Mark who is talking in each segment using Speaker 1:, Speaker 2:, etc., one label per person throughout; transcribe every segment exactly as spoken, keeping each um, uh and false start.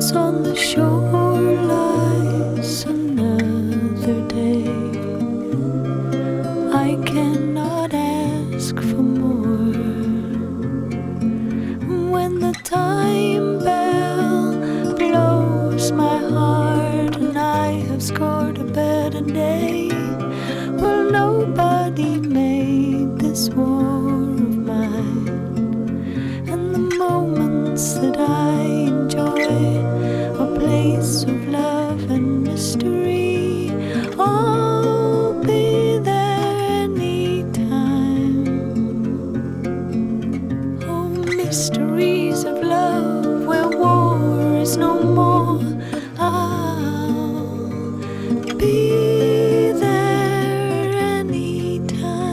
Speaker 1: On the shore lies another day. I cannot ask for more. When the time bell blows my heart and I have scored a better day, well, nobody made this war of mine. And the moments that I enjoy, a place of love and mystery, I'll be there anytime. Oh, mysteries of love where war is no more, I'll be there anytime.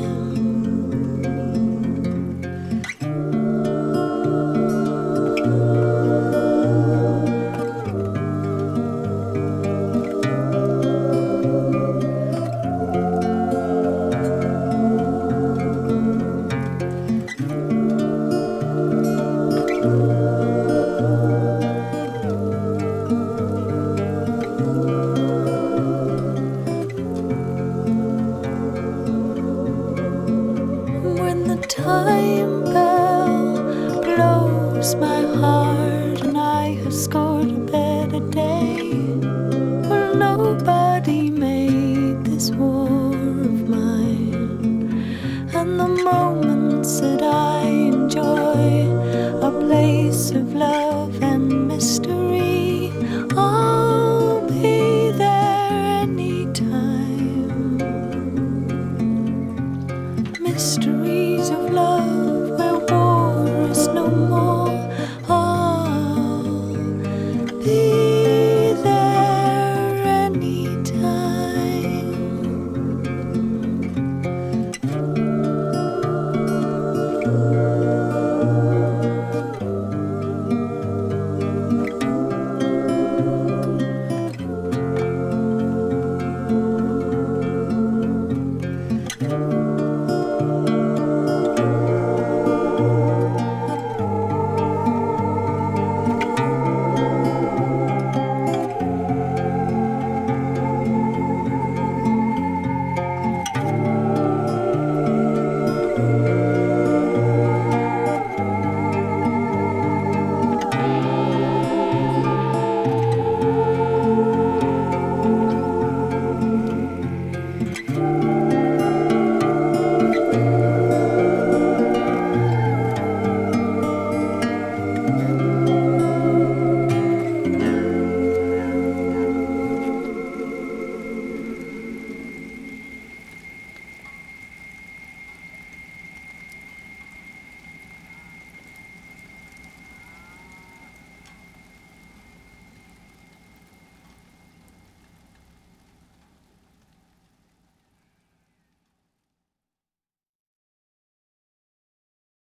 Speaker 1: Time bell blows my heart and I have scored a better day. Well, nobody made this war of mine. And the moments that I enjoy, a place of love and mystery, I'll be there anytime. Mysteries of love where war is no more, I'll be